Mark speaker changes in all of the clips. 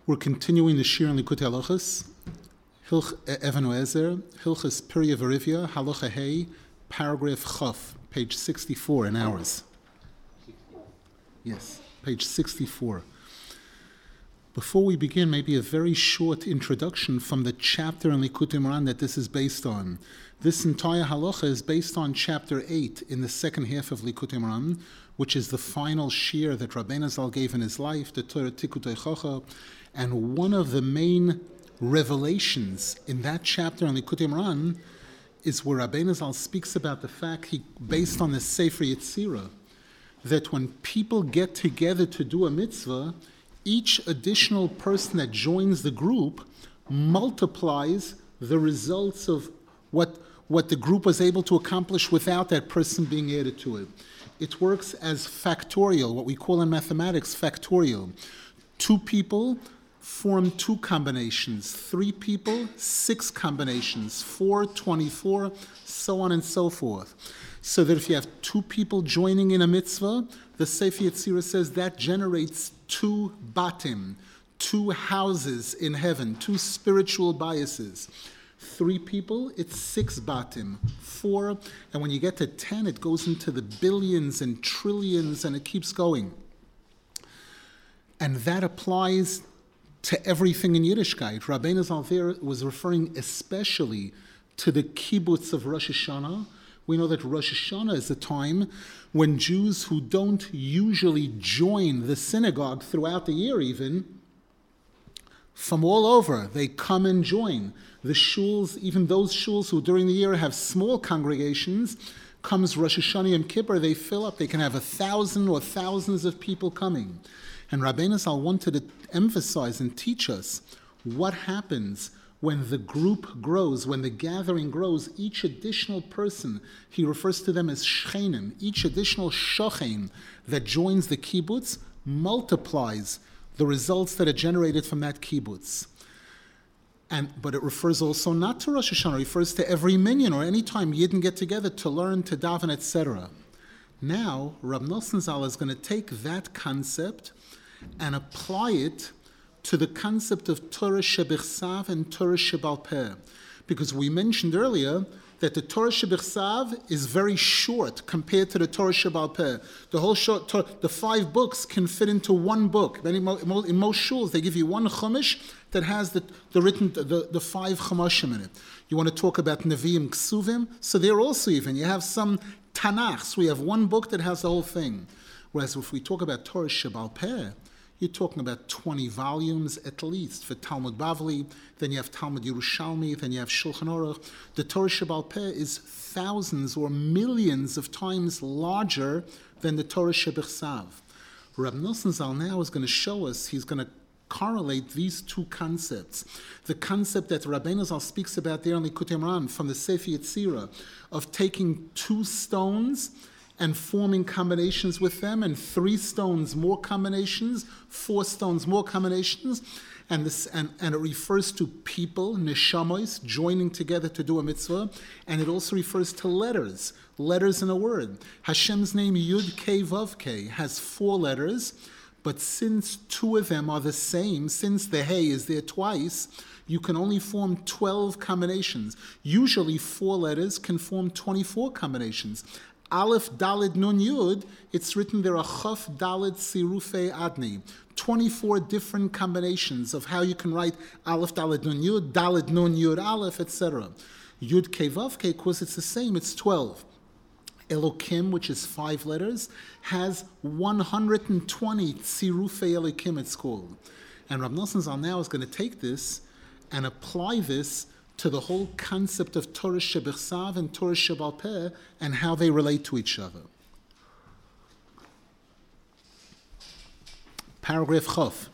Speaker 1: We're continuing the Shir in Likutei Halachos, Even Oezer, Hilchos Pirya Verivia, Halacha Hey, paragraph Chaf, page 64 in ours. Yes, page 64. Before we begin, maybe a very short introduction from the chapter in Likutei Moharan that this is based on. This entire halacha is based on chapter 8 in the second half of Likutei Moharan, which is the final shir that Rabbeinu Zal gave in his life, the Torah Tikutei Chocha, and one of the main revelations in that chapter in Likutei Moharan is where Rabbeinu Zal speaks about the fact, based on the Sefer Yetzirah, that when people get together to do a mitzvah, each additional person that joins the group multiplies the results of what the group was able to accomplish without that person being added to it. It works as factorial, what we call in mathematics factorial. 2 people form 2 combinations, 3 people, 6 combinations, 4, 24, so on and so forth. So that if you have 2 people joining in a mitzvah, the Sefer Yetzirah says that generates 2 batim, 2 houses in heaven, 2 spiritual biases. 3 people, it's 6 batim. 4, and when you get to 10, it goes into the billions and trillions, and it keeps going. And that applies to everything in Yiddishkeit. Rabbeinu Zal there was referring especially to the kibbutz of Rosh Hashanah. We know that Rosh Hashanah is a time when Jews who don't usually join the synagogue throughout the year even, from all over, they come and join. The shuls, even those shuls who during the year have small congregations, comes Rosh Hashanah Yom Kippur, they fill up. They can have 1,000 or thousands of people coming. And Rabbeinu Zal wanted to emphasize and teach us what happens when the group grows, when the gathering grows. Each additional person, he refers to them as shchenim, each additional shochen that joins the kibbutz multiplies the results that are generated from that kibbutz. But it refers also not to Rosh Hashanah, it refers to every minyan or any time Yidden get together to learn, to daven, etc. Now, Rab Nosson Zal is going to take that concept and apply it to the concept of Torah Shebichsav and Torah Shebal Peh. Because we mentioned earlier that the Torah Shebichsav is very short compared to the Torah Shebal Peh. The whole short Torah, the 5 books can fit into 1 book. In most shuls, they give you 1 chumash that has the 5 chumashim in it. You want to talk about Nevi'im Ksuvim? So there also even, you have some Tanachs. We have 1 book that has the whole thing. Whereas if we talk about Torah Shebal Peh, you're talking about 20 volumes at least for Talmud Bavli, then you have Talmud Yerushalmi, then you have Shulchan Aruch. The Torah Shebal Peh is thousands or millions of times larger than the Torah Shebichsav. Rab Nosson Zal now is going to show us, he's going to correlate these 2 concepts. The concept that Rabbeinu Zal speaks about there in Likutei Moharan from the Sefer Yetzirah, of taking 2 stones and forming combinations with them, and 3 stones more combinations, 4 stones more combinations, and it refers to people, neshamos, joining together to do a mitzvah, and it also refers to letters in a word. Hashem's name Yud Kei Vav Kei has 4 letters, but since 2 of them are the same, since the Hey is there twice, you can only form 12 combinations. Usually 4 letters can form 24 combinations. Aleph, Daled, Nun, Yud, it's written there are Chaf, Daled, Sirufei, Adni. 24 different combinations of how you can write Aleph, Daled, Nun, Yud, Daled, Nun, Yud, Aleph, etc. Yud, Kei, Vav, Kei, because it's the same, it's 12. Elokim, which is 5 letters, has 120 Sirufei Elokim, it's called. And Rab Nosson Zal now is going to take this and apply this to the whole concept of Torah Shebichsav and Torah Shebal Peh and how they relate to each other. Paragraph Chaf.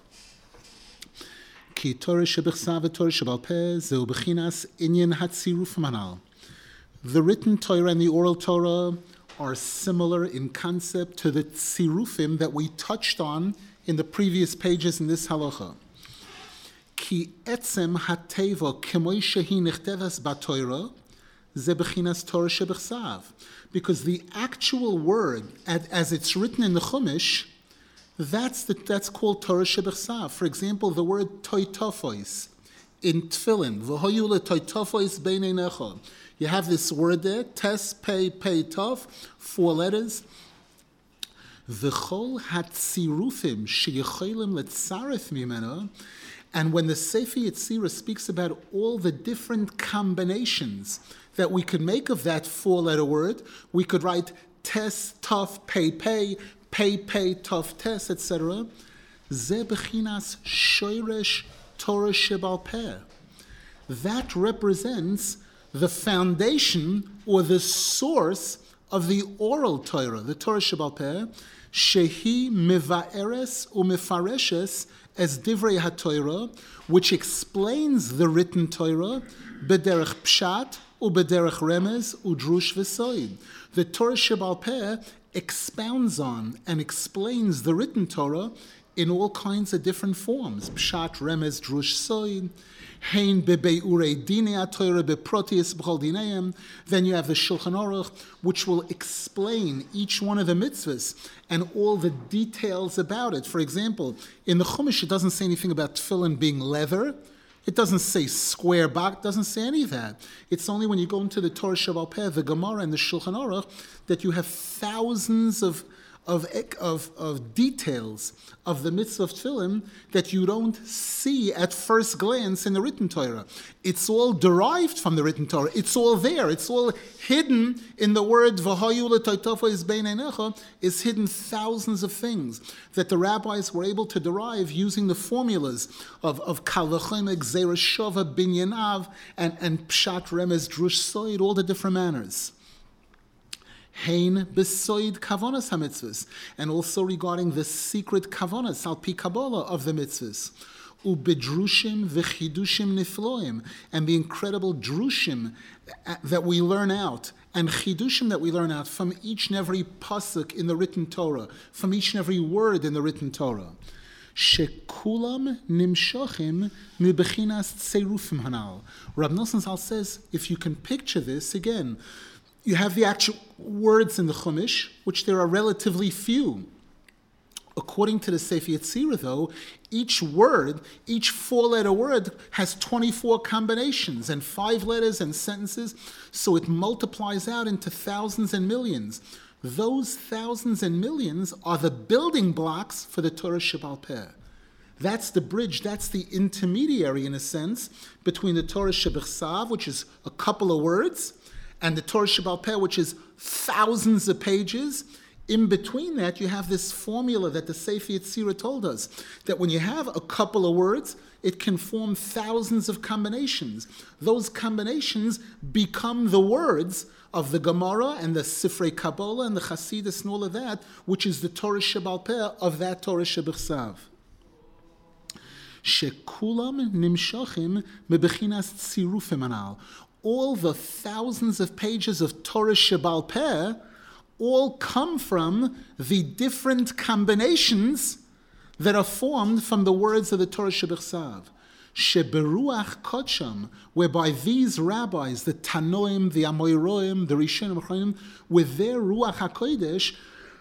Speaker 1: Ki Torah Shebichsav and Torah Shebal Peh zeu bechinas inyan hatziruf manal. The written Torah and the oral Torah are similar in concept to the tzirufim that we touched on in the previous pages in this halacha. Ki etzem hateva k'moi shehi nechtevas b'Torah ze bechinas Torah shebichsav, because the actual word, as it's written in the Chumash, That's called Torah Shebechsav. For example, the word toitofois in Tefillin, v'hoyu le'toitofois beinei necha. You have this word there, tes, pei, tov, 4 letters. V'chol hatzirufim sheyecholim letzaref mimena. And when the Sefer Yetzirah speaks about all the different combinations that we could make of that 4-letter word, we could write tes, tov, pei, tov, tes, etc. Ze bechinas shoresh Torah shebal peh. That represents the foundation or the source of the oral Torah, the Torah shebal peh, shehi miva'eres u'mefareshes as divrei haTorah, which explains the written Torah, bederech pshat u'bederech remez u'drush v'soid. The Torah shebal peh expounds on and explains the written Torah in all kinds of different forms. Pshat, remez, drush, soid. Hein bebe'urei dinei haTorah beprotius b'chol dineim. Then you have the Shulchan Aruch, which will explain each one of the mitzvahs and all the details about it. For example, in the Chumash, it doesn't say anything about tefillin being leather. It doesn't say square back, doesn't say any of that. It's only when you go into the Torah shebal peh, the Gemara, and the Shulchan Aruch that you have thousands of details of the mitzvah of tefillin that you don't see at first glance in the written Torah. It's all derived from the written Torah. It's all there. It's all hidden in the word v'hayu le'toitofois beinei necha. Is hidden thousands of things that the rabbis were able to derive using the formulas of kal v'chomer, gzeira shova, binyanav, and pshat, remez, drush, soid, all the different manners. Hein besoid kavonas hamitzvahs, and also regarding the secret kavonas al pi Kabbalah of the mitzvahs, ubedrushim v'chidushim nifloim, and the incredible drushim that we learn out and chidushim that we learn out from each and every pasuk in the written Torah, from each and every word in the written Torah. Shekulam nimshachim mibechinas tserufim hanal. Rab Nosson Zal says, if you can picture this again. You have the actual words in the Chumash, which there are relatively few. According to the Sefer Yetzirah, though, each word, each 4-letter word, has 24 combinations and 5 letters and sentences, so it multiplies out into thousands and millions. Those thousands and millions are the building blocks for the Torah shebal peh. That's the bridge, that's the intermediary, in a sense, between the Torah shebechsav, which is a couple of words, and the Torah shebal peh, which is thousands of pages. In between that, you have this formula that the Sefer Yetzirah told us, that when you have a couple of words, it can form thousands of combinations. Those combinations become the words of the Gemara and the Sifrei Kabbalah and the Chassidus and all of that, which is the Torah shebal peh of that Torah shebechsav. Shekulam nimshachim mebechinas tzirufim anal. All the thousands of pages of Torah shebal peh all come from the different combinations that are formed from the words of the Torah shebechsav. Sheberuach kodsham, whereby these rabbis, the Tanoim, the Amoyroim, the Rishonim, Achronim, with their Ruach HaKodesh,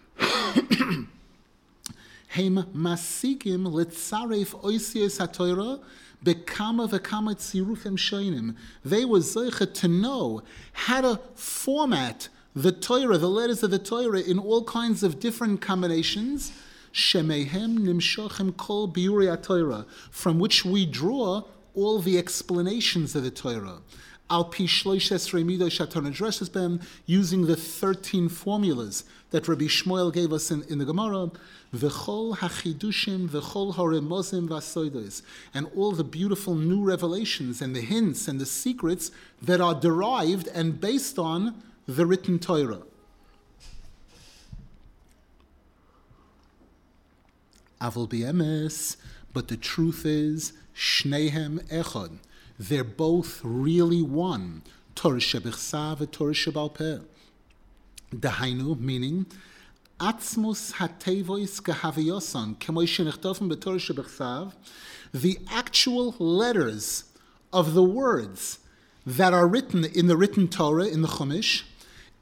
Speaker 1: Heim masikim letzaref oisios haTorah bekama v'kama tzirufim shoinim. They were zeicha to know how to format the Torah, the letters of the Torah, in all kinds of different combinations. Shemehem nimshochem kol biurei haTorah, from which we draw all the explanations of the Torah. Al pi shloish esrei midos haTorah nidreshes b'hem, using the 13 formulas that Rabbi Shmuel gave us in the Gemara. V'chol hachidushim, v'chol haremozim v'asoidos, and all the beautiful new revelations and the hints and the secrets that are derived and based on the written Torah. Avol b'emes, but the truth is, shnehem echad. They're both really one. Torah shebechsav and Torah shebal peh. Dahainu, meaning, atzmus hatevois gehaviyosan, k'moy shenichtofim b'Torah shebechsav, the actual letters of the words that are written in the written Torah, in the Chumash,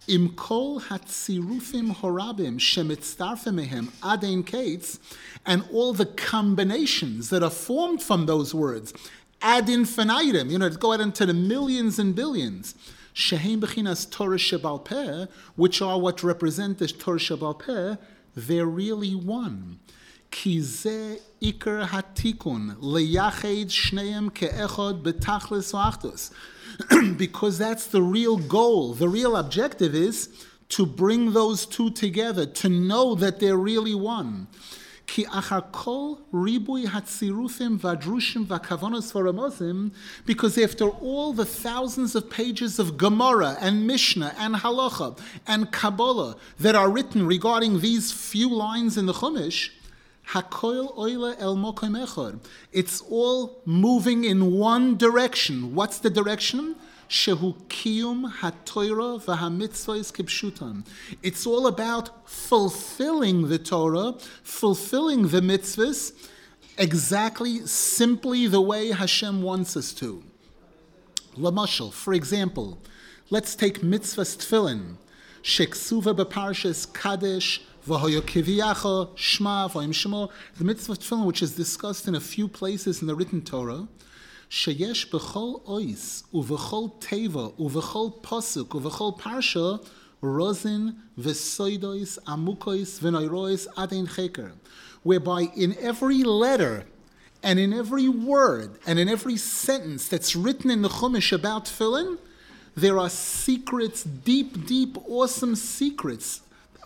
Speaker 1: Im kol hatzirufim horabim shemitztarfim mehem adein kates, and all the combinations that are formed from those words ad infinitum, go out into the millions and billions. Shehem bechinas Torah Shebal Peh, which are what represent the Torah Shebal Peh, they're really one. Ki ze ikar hatikun leyached shneim keechod betachlis v'achdus. Because that's the real goal. The real objective is to bring those two together, to know that they're really one. Ki achar kol ribui hatzirufim vadrushim vakavonos v'ramozim, because after all the thousands of pages of Gemara and Mishnah and Halacha and Kabbalah that are written regarding these few lines in the Chumash, hakoil oile el mokom echad, it's all moving in one direction. What's the direction? Shehu kiyum haTorah v'hamitzvos kipshutan. It's all about fulfilling the Torah, fulfilling the mitzvahs, exactly, simply the way Hashem wants us to. Lamashal, for example, let's take mitzvahs tefillin. Sheksuva b'parshas Kadesh v'hoyo kiviyacha shma v'hoyim shemo. The mitzvah tefillin, which is discussed in a few places in the written Torah, sheyesh b'chol ois uv'chol teva uv'chol pasuk uv'chol parsha rozin v'soidois amukois v'noirois adein cheker, whereby in every letter and in every word and in every sentence that's written in the Chumash about tefillin, there are secrets, deep, awesome secrets,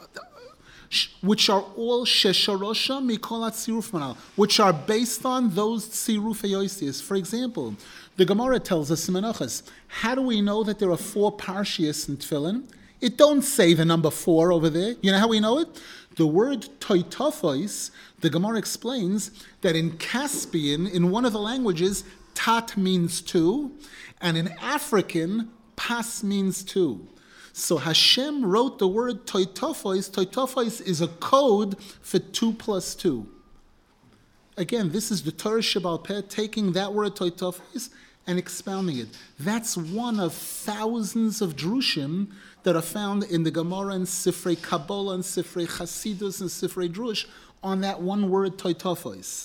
Speaker 1: which are all shesharosha mikol hatziruf manal, which are based on those tziruf yoisias. For example, the Gemara tells us in Menachos, how do we know that there are 4 parshias in Tefillin? It don't say the number 4 over there. You know how we know it? The word toitophois, the Gemara explains that in Caspian, in one of the languages, tat means 2, and in African, pas means 2. So Hashem wrote the word toitophois. Toitophois is a code for 2 plus 2. Again, this is the Torah Shebal Peh taking that word toitophois and expounding it. That's one of thousands of drushim that are found in the Gemara and Sifrei Kabbalah and Sifrei Chasidus and Sifrei Drush on that one word toitophois.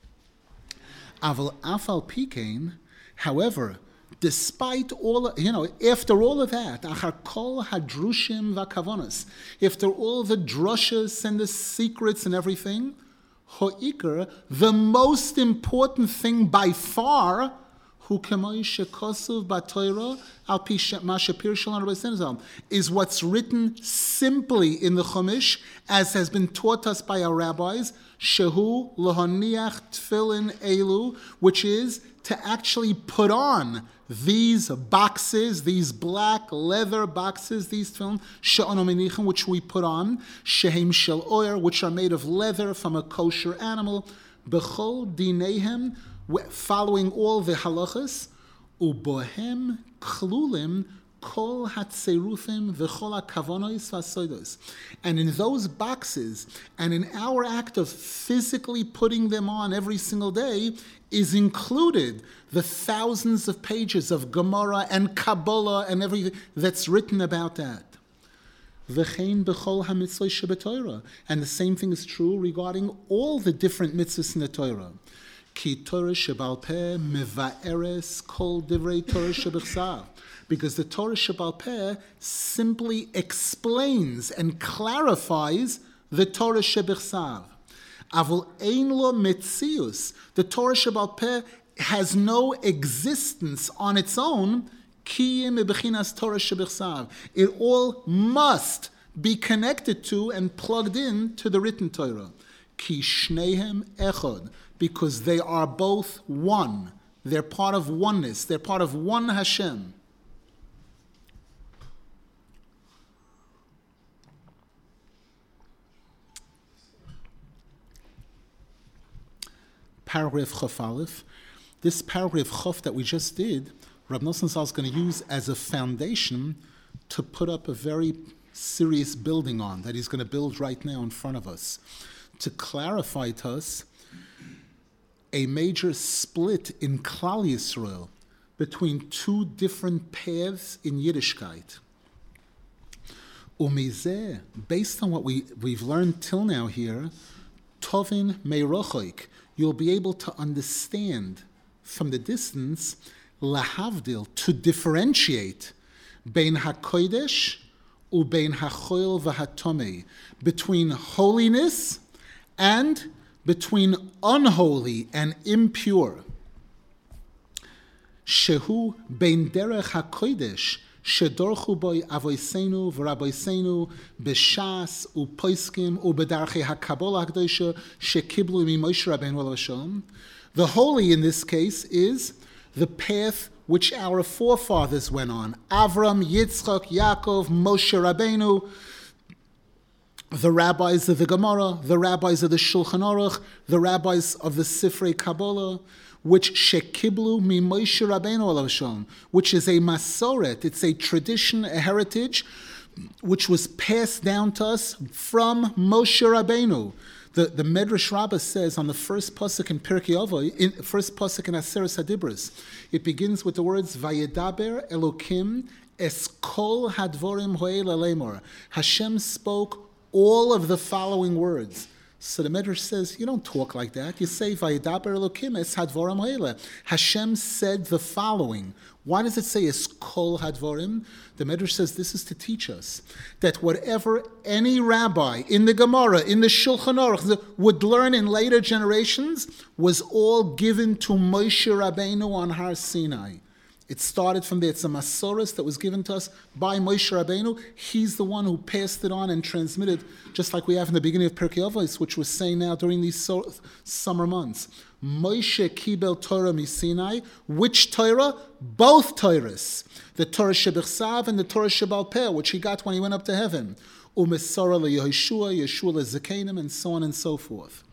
Speaker 1: Aval afal pikein, however, despite all, after all of that, achar kol hadrushim vakavonos, after all the drushes and the secrets and everything, ho'ikar, the most important thing by far, hu kemoi shekosuv b'Torah al pi ma shepir shalom Rabbi Zenzal, is what's written simply in the Chumash, as has been taught us by our rabbis, shehu lohaniach tefillin elu, which is to actually put on these boxes, these black leather boxes, these tefillin, she'onu menichem, which we put on, shehem shel oyer, which are made of leather from a kosher animal, b'chol dinehem, following all the halachas, ubohem klulim kol hatzerufim v'chol hakavonos v'asoidos. And in those boxes, and in our act of physically putting them on every single day, is included the thousands of pages of Gemara and Kabbalah and everything that's written about that. V'chein b'chol hamitzvos shebeTorah. And the same thing is true regarding all the different mitzvahs in the Torah. Ki Torah Shebal Peh meva'eres kol divrei Torah shebechsav. Because the Torah Shebal Peh simply explains and clarifies the Torah shebechsav. Avol ein lo metzius. The Torah Shebal Peh has no existence on its own. Kiyim bechinas Torah shebechsav. It all must be connected to and plugged in to the written Torah. Ki shnehem echad. Because they are both one. They're part of oneness. They're part of one Hashem. Paragraph Chaf Aleph. This paragraph Chaf that we just did, Rab Nosson Zal is going to use as a foundation to put up a very serious building on that he's going to build right now in front of us, to clarify to us a major split in Klal Yisrael between 2 different paths in Yiddishkeit. Umizeh, based on what we've learned till now here, Tovin Meirochoik, you'll be able to understand from the distance, lahavdil, to differentiate, bein hakodesh ubein hachoil v'hatomei, between holiness and between unholy and impure. Shehu bein derech hakodesh shedorchu boy avoisenu v'raboisenu b'shas u'poiskim u'bedarchei hakabola hakdosha shekiblu mimoshe Rabbeinu alav hashalom. The holy in this case is the path which our forefathers went on. Avram, Yitzchak, Yaakov, Moshe Rabbeinu, the rabbis of the Gemara, the rabbis of the Shulchan Aruch, the rabbis of the Sifrei Kabbalah, which shekiblu mi Moshe Rabbeinu alav hashalom, which is a masoret, it's a tradition, a heritage, which was passed down to us from Moshe Rabbeinu. The Medrash Rabbah says on the first pasuk in Pirkei Avos, first pasuk in Aseret Hadibros, it begins with the words Vayedaber Elokim es kol hadvorim ho'el alemor. Hashem spoke all of the following words. So the Medrash says, you don't talk like that. You say Vayedaber Elokim es hadvorim ho'el. Hashem said the following. Why does it say es kol hadvorim? The Medrash says this is to teach us that whatever any rabbi in the Gemara, in the Shulchan Aruch would learn in later generations was all given to Moshe Rabbeinu on Har Sinai. It started from there. It's a masoros that was given to us by Moshe Rabbeinu. He's the one who passed it on and transmitted, just like we have in the beginning of Pirkei Avos, which we're saying now during these summer months. Moshe kibel Torah misinai. Which Torah? Both Torahs. The Torah Shebechsav and the Torah Shebal Peh, which he got when he went up to heaven. Umesara leYehoshua, Yeshua leZekanim, and so on and so forth.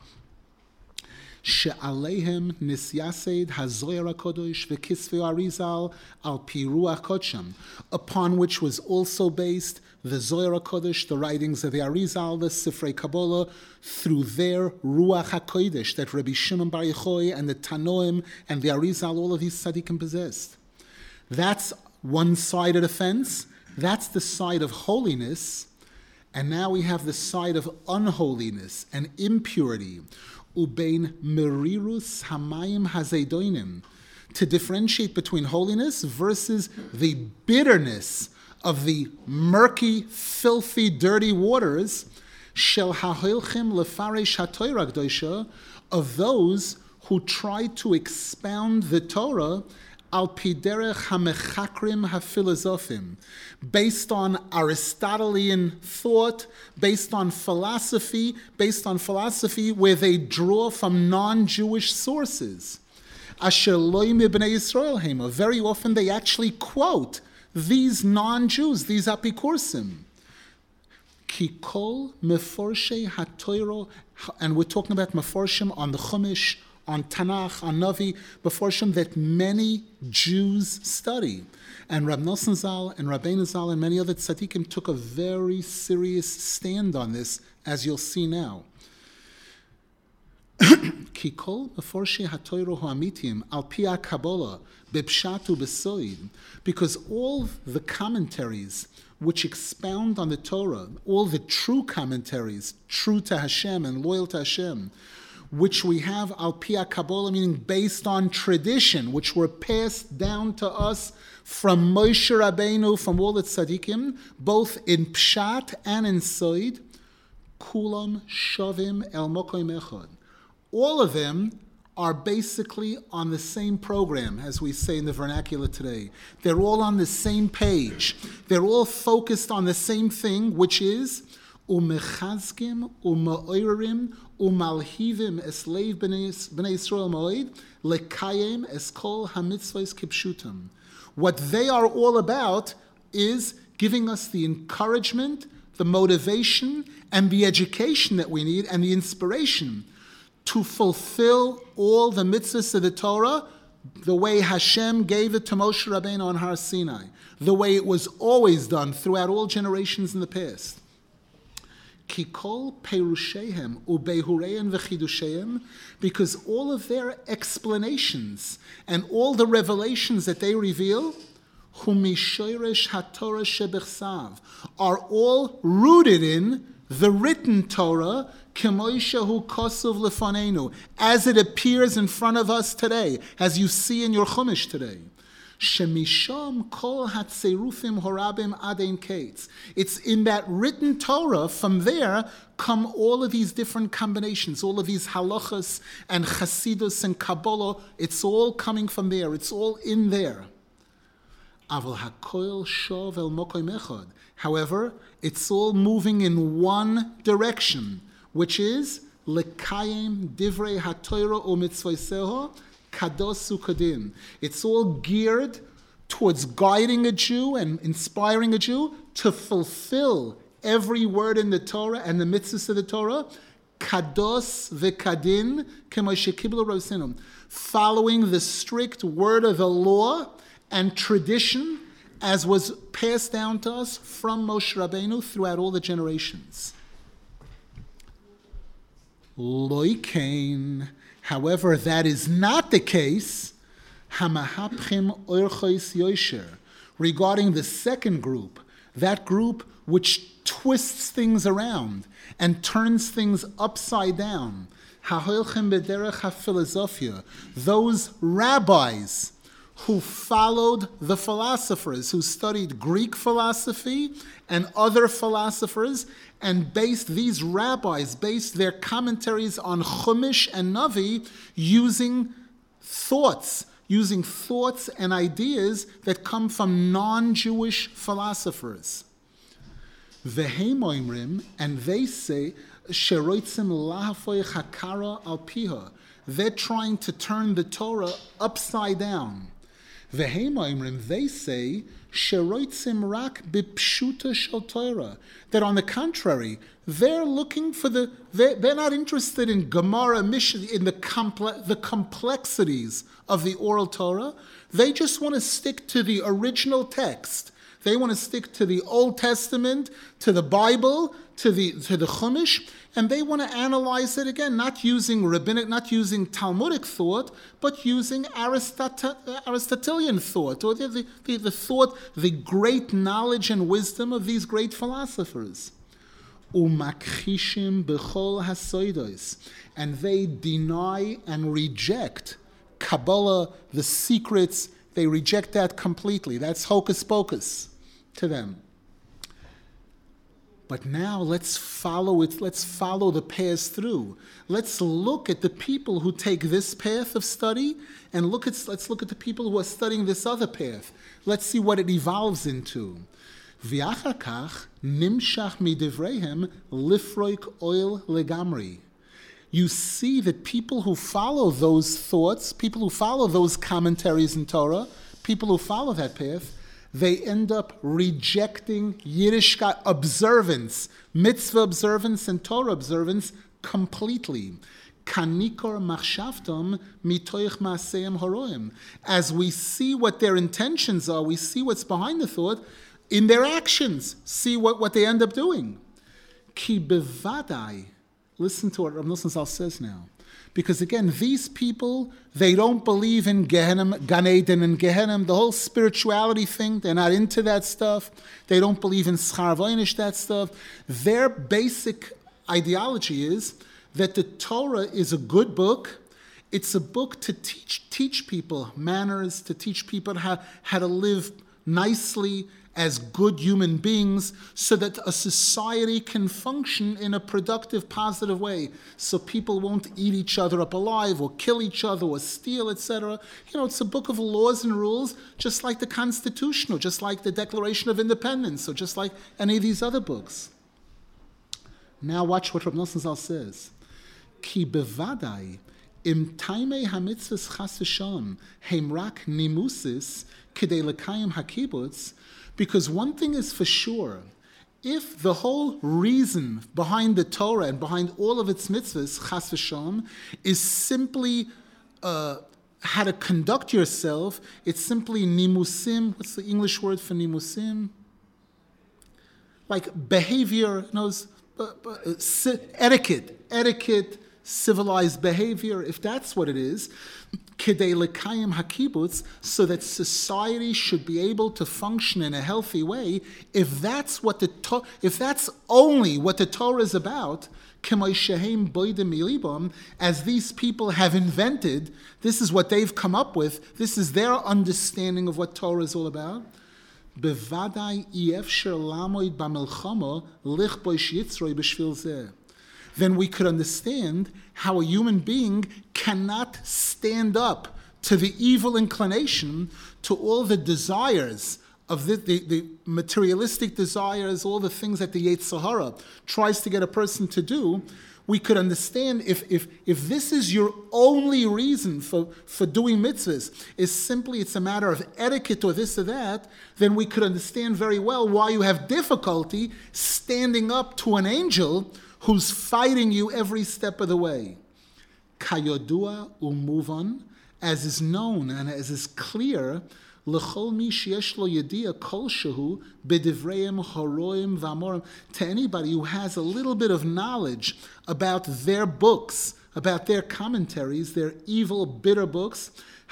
Speaker 1: She'aleihem nisyased hazoyer HaKadosh v'kisvei Arizal al pi ruach kodsham, upon which was also based the Zohar HaKadosh, the writings of the Arizal, the Sifrei Kabbalah, through their Ruach HaKodesh that Rabbi Shimon Bar Yochai and the Tanoim and the Arizal, all of these tzaddikim possessed. That's one side of the fence. That's the side of holiness. And now we have the side of unholiness and impurity. Ubein merirus hamayim hazeidoinim, to differentiate between holiness versus the bitterness of the murky, filthy, dirty waters, shel ha'hilchim lefaresh ha'torah k'dosha, of those who try to expound the Torah al pi derech hamechakrim hafilosofim, based on Aristotelian thought, based on philosophy where they draw from non-Jewish sources. Asher loy mibnei Yisrael hema. Very often they actually quote these non-Jews, these apikursim. Ki kol meforshei ha'Torah, and we're talking about meforshim on the Chumash, on Tanakh, on Navi, meforshim that many Jews study. And Rab Nosson Zal and Rabbeinu Zal and many other tzaddikim took a very serious stand on this, as you'll see now. Ki kol meforshei ha'Torah ha'amitim al pi ha'Kabbalah b'pshat u'b'soid, because all the commentaries which expound on the Torah, all the true commentaries, true to Hashem and loyal to Hashem, which we have al pi ha'Kabbalah, meaning based on tradition, which were passed down to us from Moshe Rabbeinu, from all the tzaddikim, both in pshat and in soid, kulam shavim el mokoim echad. All of them are basically on the same program, as we say in the vernacular today. They're all on the same page. They're all focused on the same thing, which is umechazkim, umaoirim, umalhivim esleiv b'nei Yisrael moed, lekayim eskol hamitzvos kipshutam. What they are all about is giving us the encouragement, the motivation, and the education that we need, and the inspiration to fulfill all the mitzvahs of the Torah the way Hashem gave it to Moshe Rabbeinu on Har Sinai, the way it was always done throughout all generations in the past. Kikol perushehem ubehureim v'chidusheim, because all of their explanations and all the revelations that they reveal, Humishoresh haTorah shebechsav, are all rooted in the written Torah, Kemoishahu Kosuv Lefanenu, as it appears in front of us today, as you see in your Chumash today. Shemisham kol hatserufim horabim adein kates. It's in that written Torah, from there come all of these different combinations, all of these halachas and chasidus and kabbalah. It's all coming from there. It's all in there. Aval hakoil shov el mokoim echad. However, it's all moving in one direction, which is lekayim divrei haTorah u'mitzvoseho kados ukadin. It's all geared towards guiding a Jew and inspiring a Jew to fulfill every word in the Torah and the mitzvahs of the Torah, kados v'kadin k'mo shekiblu rosinum, following the strict word of the law and tradition as was passed down to us from Moshe Rabbeinu throughout all the generations. Loikein. However, that is not the case. Hamahapchim orchois yosher. Regarding the second group, that group which twists things around and turns things upside down. Haholchem bederech hafilosophia. Those rabbis who followed the philosophers, who studied Greek philosophy and other philosophers, and these rabbis based their commentaries on Chumash and Navi using thoughts and ideas that come from non-Jewish philosophers. V'heim oimrim, and they say, sheroitzim lahafoy hakara al piha. They're trying to turn the Torah upside down. V'heim oimrim, they say, sheroitzim rak bipshuta shel Torah. That on the contrary, they're looking for they're not interested in Gemara, Mishnah, in the complexities of the oral Torah. They just want to stick to the original text. They want to stick to the Old Testament, to the Bible, to the Chumash, and they want to analyze it again, not using rabbinic, not using Talmudic thought, but using Aristotelian thought, or the thought, the great knowledge and wisdom of these great philosophers. Umakchishim b'chol hasoidos, and they deny and reject Kabbalah, the secrets. They reject that completely. That's hocus pocus to them. But now let's follow it. Let's follow the paths through. Let's look at the people who take this path of study, and let's look at the people who are studying this other path. Let's see what it evolves into. V'achar kach nimshach midivreihem lifroik oil legamri. You see that people who follow those thoughts, people who follow those commentaries in Torah, people who follow that path, they end up rejecting Yiddishkeit observance, mitzvah observance and Torah observance completely. Kanikor machshavtom mitoich maaseim horoim. As we see what their intentions are, we see what's behind the thought in their actions, see what they end up doing. Ki bevadai. Listen to what Rav Nosson Zal says now. Because again, these people, they don't believe in Gehenim, Gan Eden and Gehenim, the whole spirituality thing. They're not into that stuff. They don't believe in Schar Vaynish, that stuff. Their basic ideology is that the Torah is a good book. It's a book to teach people manners, to teach people how to live nicely as good human beings, so that a society can function in a productive, positive way, so people won't eat each other up alive or kill each other or steal, etc. It's a book of laws and rules, just like the Constitution, or just like the Declaration of Independence, or just like any of these other books. Now watch what Rav Nosson Zal says. Ki bevadai im taimei hamitzvahs chas v'shalom heim rak nimusis k'dei lekayim hakibutz. Because one thing is for sure, if the whole reason behind the Torah and behind all of its mitzvahs, chas v'shalom, is simply how to conduct yourself, it's simply nimusim. What's the English word for nimusim? Like behavior, etiquette, civilized behavior, if that's what it is, kidei lekayim hakibutz, so that society should be able to function in a healthy way, if that's only what the Torah is about, as these people have invented, this is what they've come up with, this is their understanding of what Torah is all about, then we could understand how a human being cannot stand up to the evil inclination, to all the desires of the materialistic desires, all the things that the Yetzer Hara tries to get a person to do. We could understand if this is your only reason for doing mitzvahs, is simply it's a matter of etiquette or this or that, then we could understand very well why you have difficulty standing up to an angel who's fighting you every step of the way. Kayodua umuvan, as is known and as is clear, to anybody who has a little bit of knowledge about their books, about their commentaries, their evil, bitter books,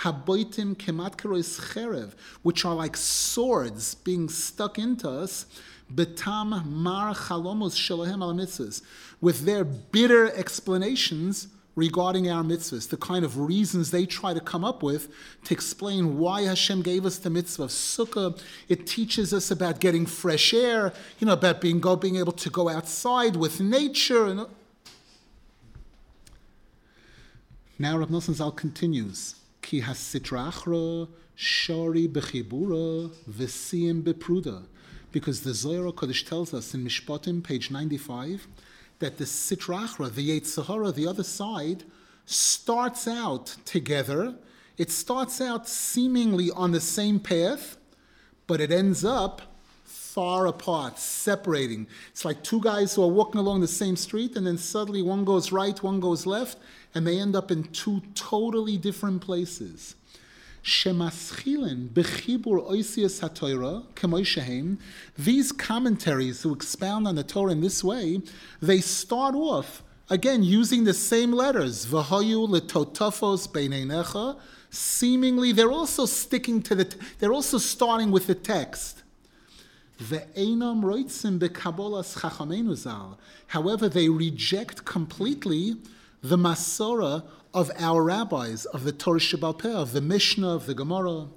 Speaker 1: which are like swords being stuck into us, with their bitter explanations regarding our mitzvahs, the kind of reasons they try to come up with to explain why Hashem gave us the mitzvah of Sukkah. It teaches us about getting fresh air, about being able to go outside with nature. Now Rav Nosson Zal continues, Ki hasitra achra shari bechibura v'siyim bepruda, because the Zohar Kodesh tells us in Mishpatim, page 95, that the Sitra Achra, the Yetzer Hara, the other side, starts out together. It starts out seemingly on the same path, but it ends up far apart, separating. It's like two guys who are walking along the same street, and then suddenly one goes right, one goes left, and they end up in two totally different places. These commentaries who expound on the Torah in this way, they start off again using the same letters. Seemingly, they're also sticking to they're also starting with the text. However, they reject completely the Masorah of our rabbis, of the Torah Shebal Peh, of the Mishnah, of the Gemara.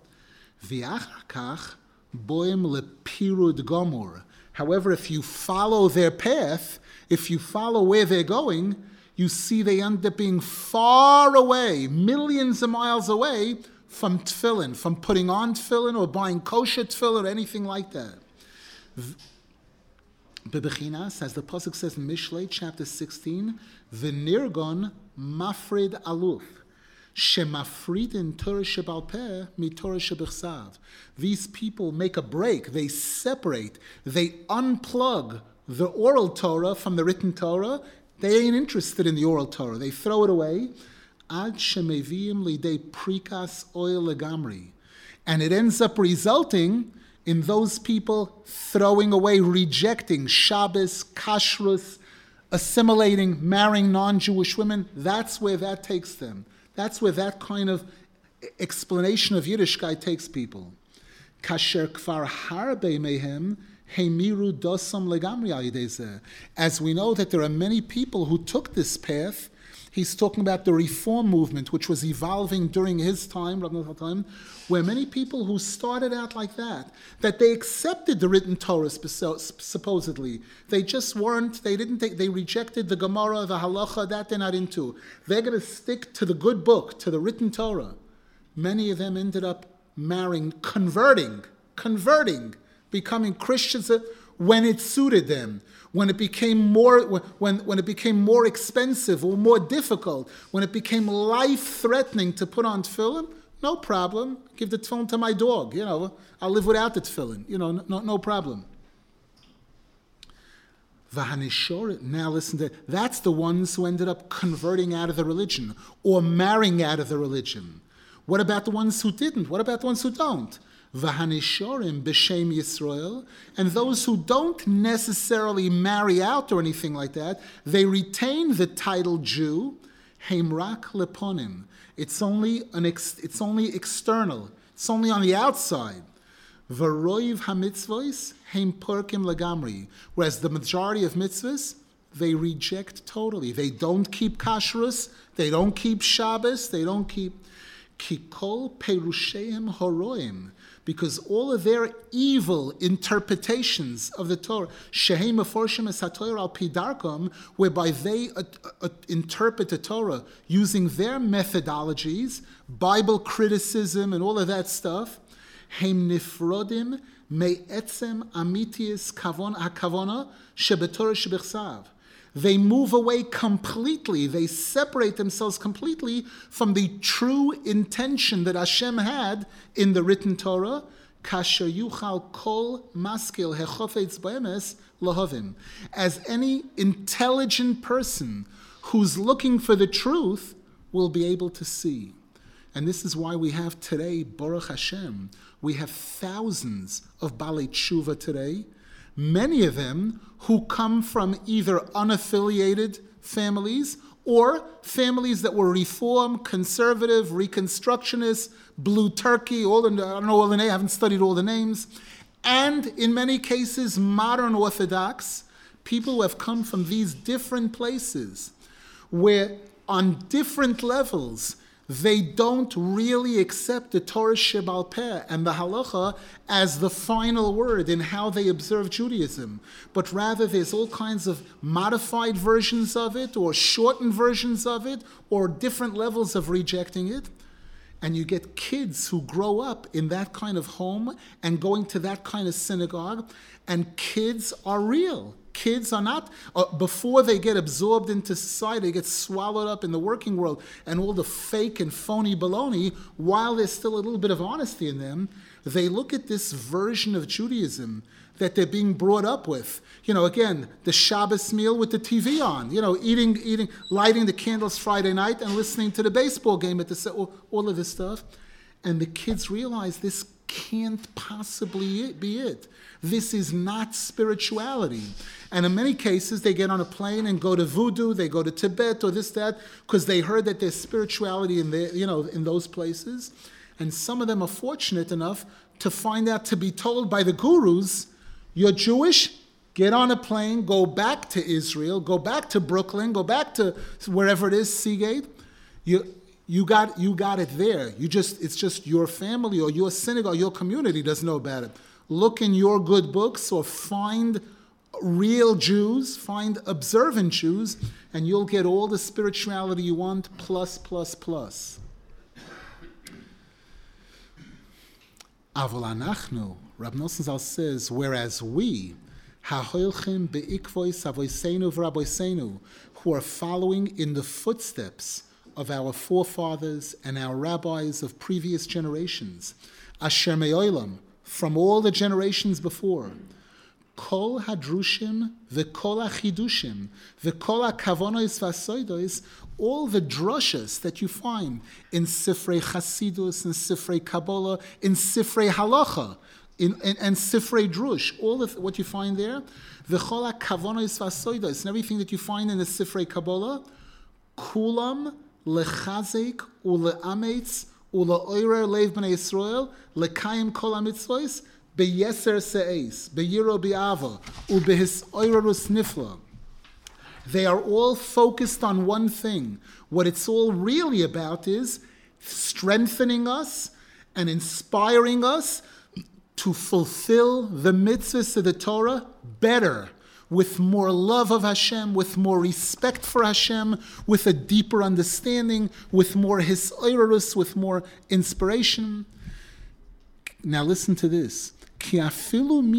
Speaker 1: However, if you follow their path, if you follow where they're going, you see they end up being far away, millions of miles away from tefillin, from putting on tefillin or buying kosher tefillin or anything like that. Bebechinas, as the pasuk says in Mishlei, chapter 16, v'nirgon mafrid aluf, shemafridin Torah shebal peh mi Torah shebechsav. These people make a break, they separate, they unplug the oral Torah from the written Torah. They ain't interested in the oral Torah. They throw it away. Ad shemeviim lidei prikas oil legamri. And it ends up resulting in those people throwing away, rejecting Shabbos, Kashrus, assimilating, marrying non-Jewish women. That's where that takes them. That's where that kind of explanation of Yiddishkeit takes people. Kasher kfar harbe mehem heimiru dosam legamri al yedei zeh. As we know that there are many people who took this path. He's talking about the reform movement, which was evolving during his time, where many people who started out like that they accepted the written Torah supposedly. They just weren't, they rejected the Gemara, the Halacha, that they're not into. They're going to stick to the good book, to the written Torah. Many of them ended up marrying, converting, becoming Christians when it suited them. When it became more, when it became more expensive or more difficult, when it became life-threatening to put on tefillin, no problem. Give the tefillin to my dog. I'll live without the tefillin. No problem. Now listen to that's the ones who ended up converting out of the religion or marrying out of the religion. What about the ones who didn't? What about the ones who don't? V'hanishorim b'shem Yisrael, and those who don't necessarily marry out or anything like that, they retain the title Jew, Heimrak leponim. It's only external. It's only on the outside. V'roiv hamitzvos heim porkim lagamri. Whereas the majority of mitzvahs, they reject totally. They don't keep kashrus. They don't keep Shabbos. They don't keep kikol perusheim horoim. Because all of their evil interpretations of the Torah, shehem meforshim es haTorah al pi darkom, whereby they interpret the Torah using their methodologies, Bible criticism and all of that stuff, heim nifrodim me'etzem amitius hakavona shebetorah shebechsav. They move away completely. They separate themselves completely from the true intention that Hashem had in the written Torah. Kasher yuchal kol maskil hechofetz b'emes lahavim. As any intelligent person who's looking for the truth will be able to see. And this is why we have today, Baruch Hashem, we have thousands of Balei Tshuva today, many of them who come from either unaffiliated families or families that were Reform, Conservative, Reconstructionist, Blue Turkey, I don't know all the names, I haven't studied all the names, and in many cases modern Orthodox, people who have come from these different places where on different levels they don't really accept the Torah Shebal Peh and the Halacha as the final word in how they observe Judaism, but rather there's all kinds of modified versions of it or shortened versions of it or different levels of rejecting it. And you get kids who grow up in that kind of home and going to that kind of synagogue, and kids are real. Kids are not, before they get absorbed into society, they get swallowed up in the working world and all the fake and phony baloney, while there's still a little bit of honesty in them, they look at this version of Judaism that they're being brought up with. Again, the Shabbos meal with the TV on, lighting the candles Friday night and listening to the baseball game at all of this stuff. And the kids realize this can't possibly be it. This is not spirituality. And in many cases, they get on a plane and go to voodoo, they go to Tibet or this, that, because they heard that there's spirituality in those places. And some of them are fortunate enough to find out, to be told by the gurus, you're Jewish, get on a plane, go back to Israel, go back to Brooklyn, go back to wherever it is, Seagate. You got it there. It's just your family or your synagogue, your community doesn't know about it. Look in your good books or find real Jews, find observant Jews, and you'll get all the spirituality you want, plus. Avol anachnu, Rab Nosson Zal says, whereas we, haholchim beikvois avoseinu v'raboseinu, who are following in the footsteps of our forefathers and our rabbis of previous generations, asher me'olam, from all the generations before, kol hadrushim v'kol hachidushim v'kol hakavonos v'asoidos, all the drushas that you find in Sifrei Chasidus, in Sifrei Kabbalah, in Sifrei Halacha, and Sifrei Drush, all of what you find there, v'kol hakavonos v'asoidos, and everything that you find in the Sifrei Kabbalah, kulam lechazek uleametz uleoirer leiv b'nei Yisrael lekayim kol hamitzvos beyeser se'es beyiro bi'ava ubehisoirerus nifla. They are all focused on one thing. What it's all really about is strengthening us and inspiring us to fulfill the mitzvahs of the Torah better, with more love of Hashem, with more respect for Hashem, with a deeper understanding, with more hisoirus, with more inspiration. Now listen to this. Because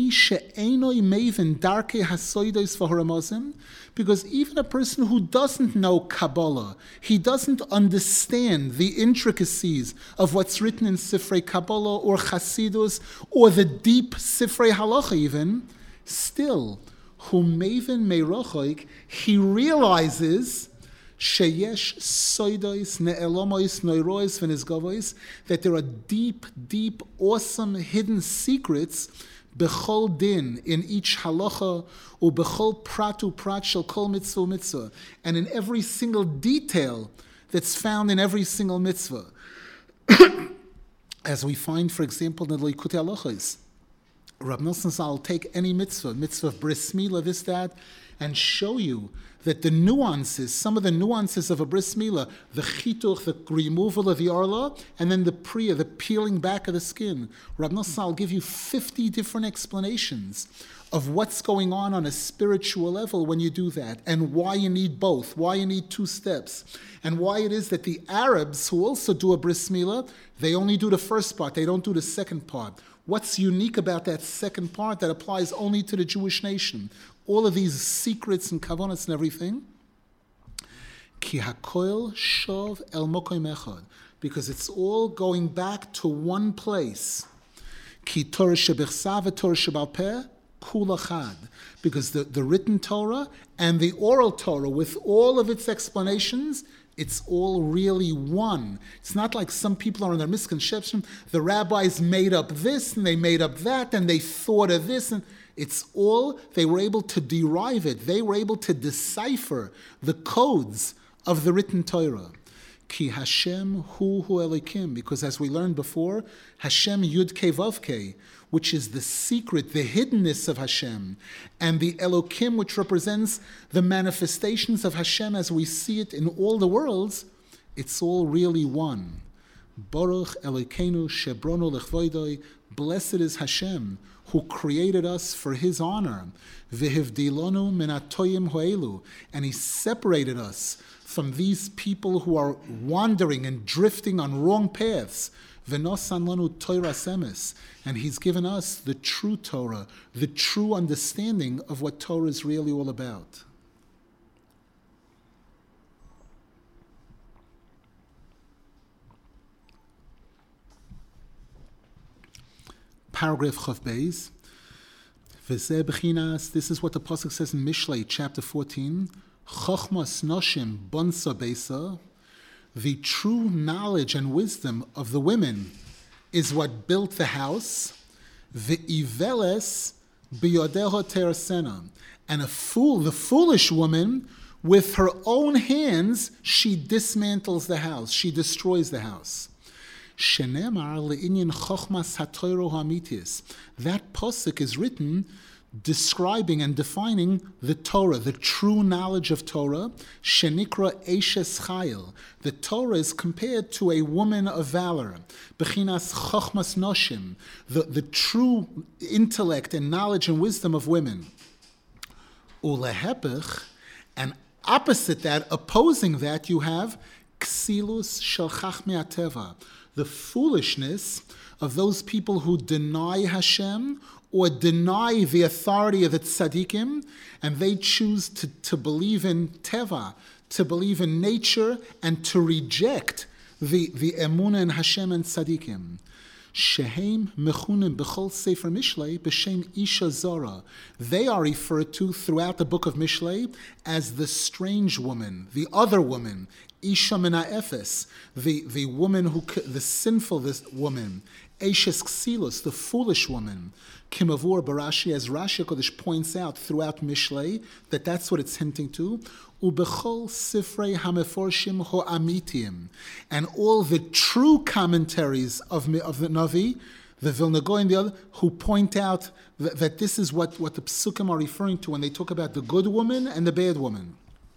Speaker 1: even a person who doesn't know Kabbalah, he doesn't understand the intricacies of what's written in Sifrei Kabbalah or Chasidus or the deep Sifrei Halacha even, still, Humeven Meirochoik, he realizes sheyesh soidos ne'elomois noirois v'nizgavois, that there are deep, deep, awesome hidden secrets bechol din, in each halacha, or bechol pratu prat shel kol mitzvah mitzvah, and in every single detail that's found in every single mitzvah. As we find, for example, in the Likutei Halachos, Rab Nosson Zal will take any mitzvah of bris milah, this, that, and show you that the nuances, some of the nuances of a bris milah, the chituch, the removal of the arla, and then the priya, the peeling back of the skin. Rab Nosson Zal will give you 50 different explanations of what's going on a spiritual level when you do that, and why you need both, why you need 2 steps, and why it is that the Arabs who also do a bris milah, they only do the first part, they don't do the second part. What's unique about that second part that applies only to the Jewish nation? All of these secrets and kavanas and everything. Ki hakoil shov el mokoim echad, because it's all going back to one place. Ki Torah shebichsa v'Torah shebal peh kula chad, because the written Torah and the oral Torah, with all of its explanations, it's all really one. It's not like some people are in their misconception. The rabbis made up this and they made up that and they thought of this. And it's all, they were able to derive it. They were able to decipher the codes of the written Torah. Ki Hashem hu Elokim, because as we learned before, Hashem Yud Kei Vav Kei, which is the secret, the hiddenness of Hashem, and the Elokim, which represents the manifestations of Hashem as we see it in all the worlds, it's all really one. Baruch Elokeinu Shebronu Lechvoidoi, blessed is Hashem, who created us for His honor. V'hivdilonu min atoyim ho'elu, and He separated us from these people who are wandering and drifting on wrong paths. V'nosan lanu Torah semes, and He's given us the true Torah, the true understanding of what Torah is really all about. Paragraph Chav Beis. V'zeh b'chinas, this is what the pasuk says in Mishlei, chapter 14. Chochmas noshim bonsa beisa, the true knowledge and wisdom of the women is what built the house. V'iveles biyodeho terasena, and the foolish woman, with her own hands, she dismantles the house, she destroys the house. Shenemar le'inyan chochmas hatoiro hamitis. That pasuk is written describing and defining the Torah, the true knowledge of Torah. Shenikra Eishes Chayil. The Torah is compared to a woman of valor. Bechinas Chochmas Noshim, the true intellect and knowledge and wisdom of women. Ulehepech, and opposite that, opposing that, you have Ksilus Shel Chachmei HaTeva, the foolishness of those people who deny Hashem or deny the authority of the tzaddikim, and they choose to believe in teva, to believe in nature, and to reject the emunah in Hashem and tzaddikim. Shehem mechunim b'chol sefer Mishlei b'shem isha zara. They are referred to throughout the book of Mishlei as the strange woman, the other woman, isha mina efes, the woman the sinful woman, Eishes Ksilus, the foolish woman. Kimavur Barashi, as Rashi HaKodesh points out throughout Mishlei, that's what it's hinting to. Ubechol Sifrei HaMeforshim Ho'amitim, and all the true commentaries of the Navi, the Vilna Gaon and the other, who point out that this is what the Psukim are referring to when they talk about the good woman and the bad woman.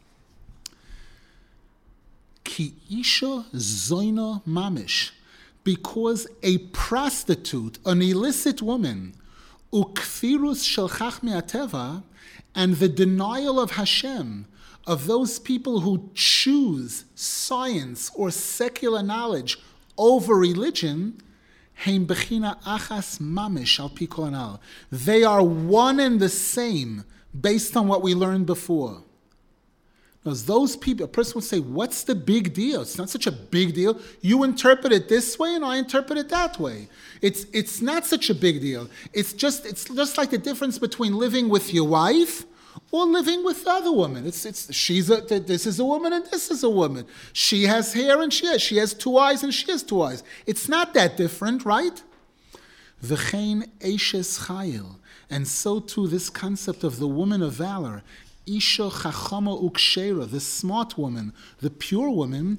Speaker 1: Ki Isha Zoina Mamish, because a prostitute, an illicit woman, ukfirus shel chachmei hateva, and the denial of Hashem, of those people who choose science or secular knowledge over religion, heim bechina achas mamish al pi kol hanal. They are one and the same based on what we learned before. Because those people, a person would say, what's the big deal? It's not such a big deal. You interpret it this way and I interpret it that way. It's not such a big deal. It's just like the difference between living with your wife or living with the other woman. This is a woman and this is a woman. She has hair and she has 2 eyes and she has 2 eyes. It's not that different, right? V'chein eishes chayil. And so too this concept of the woman of valor, Isha chachama ukshera, the smart woman, the pure woman,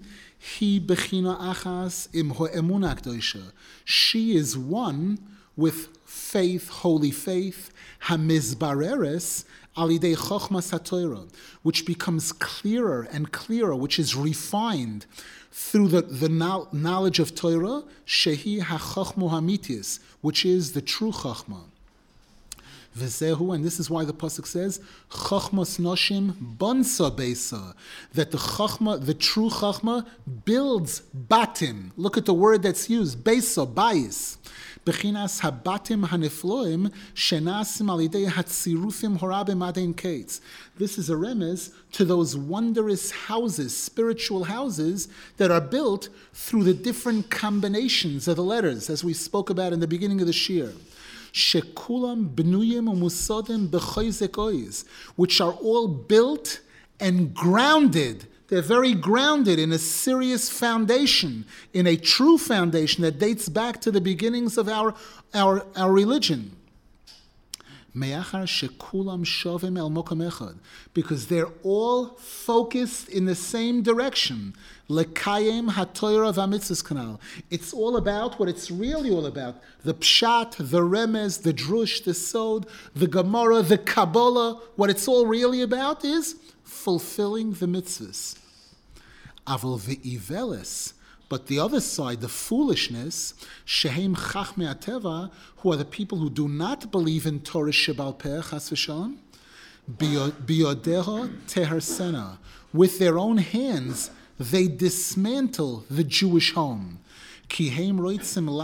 Speaker 1: Hi bechina achas im ho'emuna k'dosha. She is one with faith, holy faith, hamizbareres alidei chochmas haTorah, which becomes clearer and clearer, which is refined through the knowledge of Torah, shehi hachochmu hamitis, which is the true chochmah. V'zehu, and this is why the pasuk says, "Chochmas noshim bonsa beisa," that the chochma, the true chochma, builds batim. Look at the word that's used, beisa, bayis. Bechinas habatim hanefloim shenasim alidei hatzirufim horabim adein kates. This is a remez to those wondrous houses, spiritual houses, that are built through the different combinations of the letters, as we spoke about in the beginning of the shir. Shekulam bnuyim umusodim b'choizek oiz, which are all built and grounded. They're very grounded in a serious foundation, in a true foundation that dates back to the beginnings of our religion. Me'achar shekulam shovim el mokom echad, because they're all focused in the same direction. Lekayim haTorah v'amitzvos kanal. It's all about what it's really all about: the pshat, the remez, the drush, the sod, the gemara, the kabbalah. What it's all really about is fulfilling the mitzvahs. Aval ve'iveles. But the other side, the foolishness, shehem chachmei ateva, who are the people who do not believe in Torah shebal peh, chas v'shalom, biyodeha teharsena. With their own hands, they dismantle the Jewish home. They want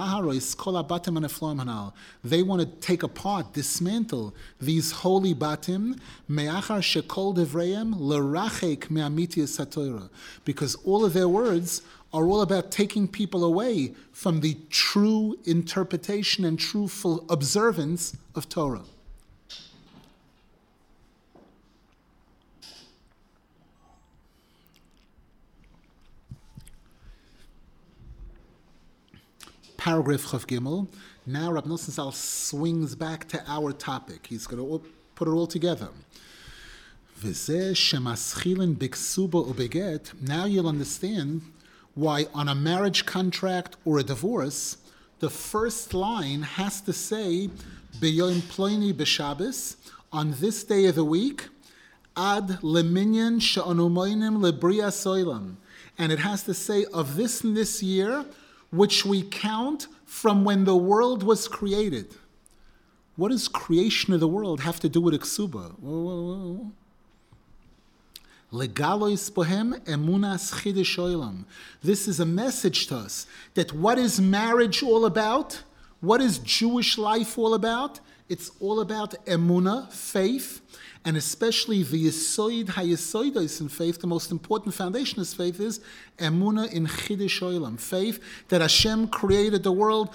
Speaker 1: to take apart, dismantle these holy batim, because all of their words are all about taking people away from the true interpretation and true full observance of Torah. Paragraph Chav Gimel. Now Rab Nosson Zal swings back to our topic. He's going to put it all together. V'zeh shemaschilin biksuba ubeget. Now you'll understand why on a marriage contract or a divorce, the first line has to say B'yom ploini b'Shabbos, on this day of the week, ad leminyan she'anu moinim lebriya soilam. And it has to say of this and this year, which we count from when the world was created. What does creation of the world have to do with Iksuba? Legalois bohem emunas chidush olam. This is a message to us that what is marriage all about? What is Jewish life all about? It's all about emunah, faith, and especially the Yisoid HaYisoidos in faith. The most important foundation of faith is emunah in chidush olam, faith that Hashem created the world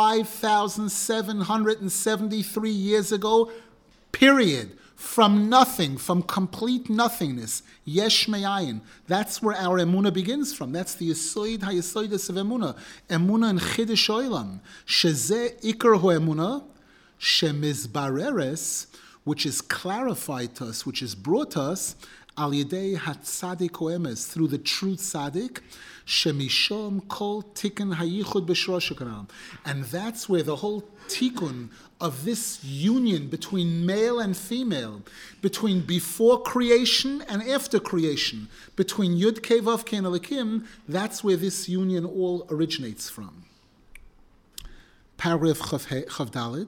Speaker 1: 5,773 years ago, period. From nothing, from complete nothingness, yesh me'ayin. That's where our emunah begins from. That's the Yisoid HaYisoidos of emunah. Emunah in chidush olam. Shezeh ikar ho'emunah, shemizbareres, which is clarified to us, which is brought to us, al yedei hatzadik ho'emes, through the true tzaddik, shemishom kol tikkun hayichud b'shrosh kanal. And that's where the whole tikkun of this union between male and female, between before creation and after creation, between Yud Kei Vav Kei Elikim, that's where this union all originates from. Paragraph Chav Daled,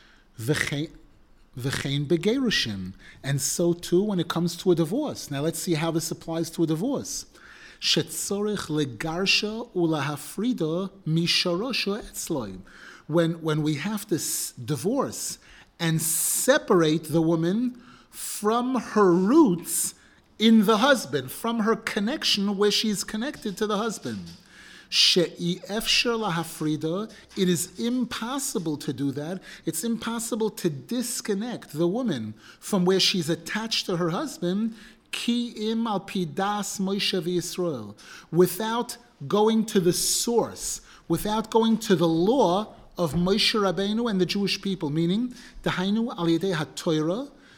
Speaker 1: V'chein begerushim, and so too when it comes to a divorce. Now let's see how this applies to a divorce. Shetzorich legarsha ulahafrida misharosha etzloi. When we have to divorce and separate the woman from her roots in the husband, from her connection where she's connected to the husband. She'efshar lahafrida, it is impossible to do that. It's impossible to disconnect the woman from where she's attached to her husband, ki im al pidas Moshe v'Yisrael, without going to the source, without going to the law of Moshe Rabbeinu and the Jewish people, meaning, Dahainu al yedei haTorah,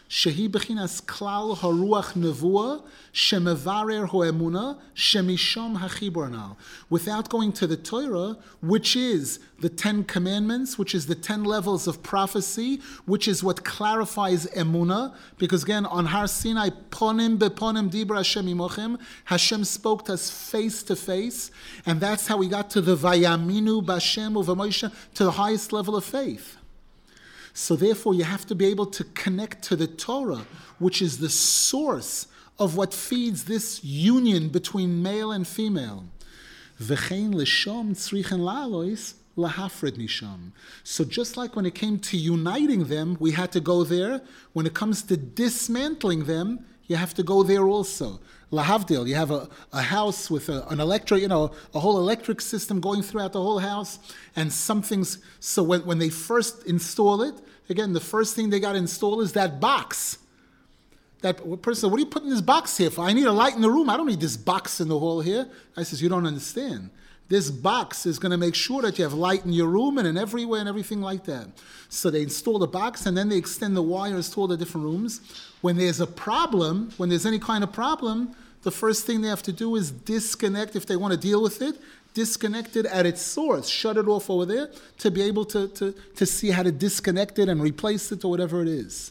Speaker 1: Shehi bechinas klal haruach nevuah shemevarer hoemuna shemishom hachibor. Without going to the Torah, which is the 10 commandments, which is the 10 levels of prophecy, which is what clarifies emuna. Because again, on Har Sinai, ponim beponim dibra Hashem imochem, Hashem spoke to us face to face, and that's how we got to the vayaminu b'Hashem u'v'Moshe, to the highest level of faith. So therefore, you have to be able to connect to the Torah, which is the source of what feeds this union between male and female. V'chein l'shom tzrichen la'alois lahafred nisham. So just like when it came to uniting them, we had to go there. When it comes to dismantling them, you have to go there also. Lahavdil, you have a house with an electric, a whole electric system going throughout the whole house, and something's, so when they first install it, again, the first thing they got to install is that box. That person, what are you putting this box here for? I need a light in the room. I don't need this box in the hall here. I says, you don't understand. This box is going to make sure that you have light in your room and in everywhere and everything like that. So they install the box and then they extend the wires to all the different rooms. When there's a problem, when there's any kind of problem, the first thing they have to do is disconnect, if they want to deal with it, disconnect it at its source, shut it off over there to be able to see how to disconnect it and replace it or whatever it is.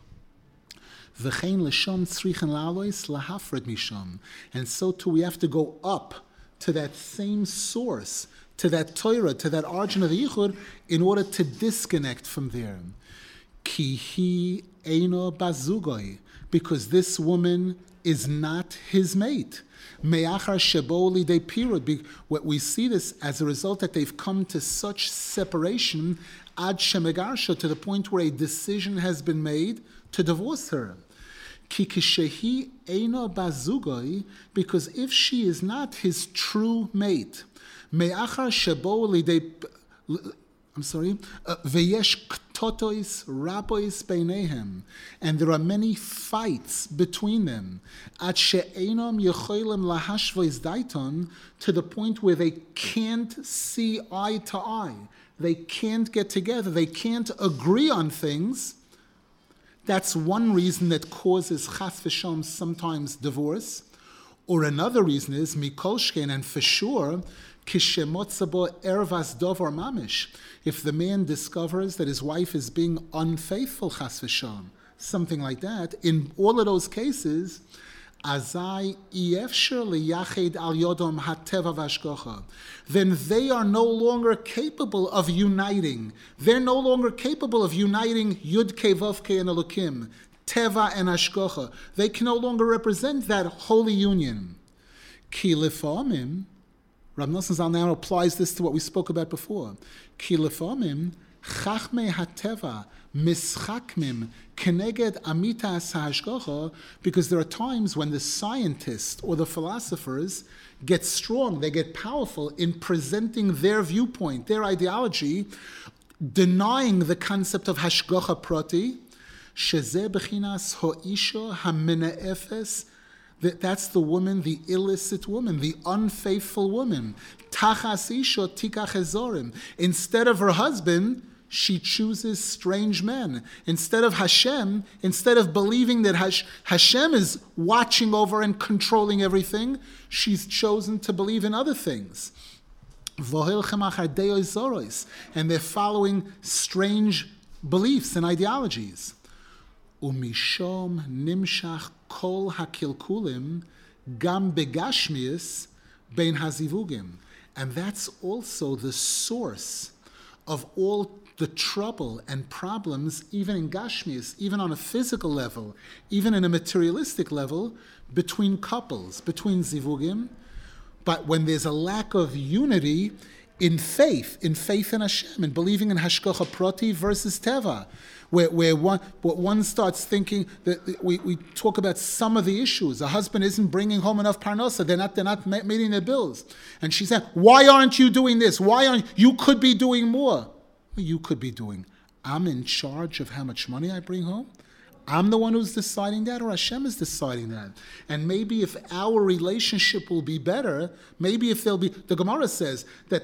Speaker 1: And so too we have to go up to that same source, to that Torah, to that origin of the Yichud, in order to disconnect from there. Ki eino bazugoi, because this woman is not his mate. Me'achar shebo lidei pirud. We see this as a result that they've come to such separation, ad shemegarsha, to the point where a decision has been made to divorce her. Ki kishehi eino bazugoi, because if she is not his true mate, me'achar shebo lidei, veyesh ktotois rabois beinehem, and there are many fights between them, at she'enom yecholim lahashvois daiton, to the point where they can't see eye to eye, they can't get together, they can't agree on things. That's one reason that causes chas v'sham sometimes divorce. Or another reason is mikol shkein, and for sure, kishemotzabo ervas dovar mamish. If the man discovers that his wife is being unfaithful, chas v'sham, something like that, in all of those cases, azai iefsher liyached al yodom hateva vashgocha, then they are no longer capable of uniting. They're no longer capable of uniting Yud Kei Vav Kei and Elokim, Teva and Ashgocha. They can no longer represent that holy union. Ki lefamim, Rav Nosson Zal now applies this to what we spoke about before. Ki lefamim chachmei hateva mischakmim keneged amitas hashgacha, because there are times when the scientists or the philosophers get strong, they get powerful in presenting their viewpoint, their ideology, denying the concept of hashgacha prati, shezeh bechinas ho'isha hamene'efes, that's the woman, the illicit woman, the unfaithful woman. Tachas isha tikach ezorim. Instead of her husband, she chooses strange men. Instead of Hashem, instead of believing that Hashem is watching over and controlling everything, she's chosen to believe in other things. And they're following strange beliefs and ideologies. Umishom nimshach kol hakilkulim gam begashmius bein hazivugim. And that's also the source of all the trouble and problems, even in Gashmius, even on a physical level, even in a materialistic level, between couples, between zivugim. But when there's a lack of unity in faith in Hashem, in believing in Hashgacha Prati versus Teva, where one starts thinking that we talk about some of the issues. A husband isn't bringing home enough parnasa; they're not meeting their bills, and she said, "Why aren't you doing this? Why aren't you could be doing more?" You could be doing. I'm in charge of how much money I bring home. I'm the one who's deciding that, or Hashem is deciding that? And maybe if our relationship will be better, maybe if there'll be, the Gemara says that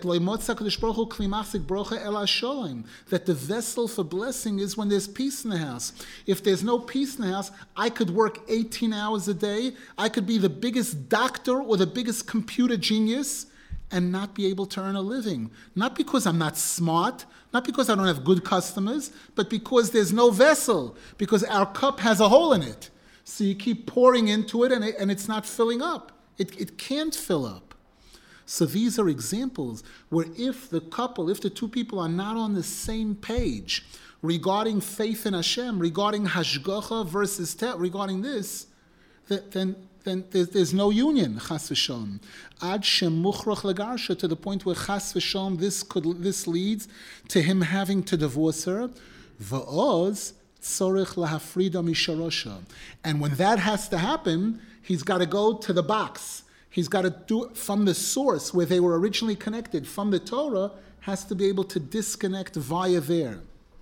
Speaker 1: that the vessel for blessing is when there's peace in the house. If there's no peace in the house, I could work 18 hours a day, I could be the biggest doctor or the biggest computer genius, and not be able to earn a living. Not because I'm not smart, not because I don't have good customers, but because there's no vessel, because our cup has a hole in it. So you keep pouring into it and it's not filling up. It can't fill up. So these are examples where if the two people are not on the same page regarding faith in Hashem, regarding hashgacha versus regarding this, then there's no union, chas v'shalom. Ad shemuchrach legarsha, to the point where chas v'shalom this leads to him having to divorce her. V'oz tzorich lahafrida misharosha. And when that has to happen, he's got to go to the box. He's got to do it from the source where they were originally connected, from the Torah, has to be able to disconnect via there.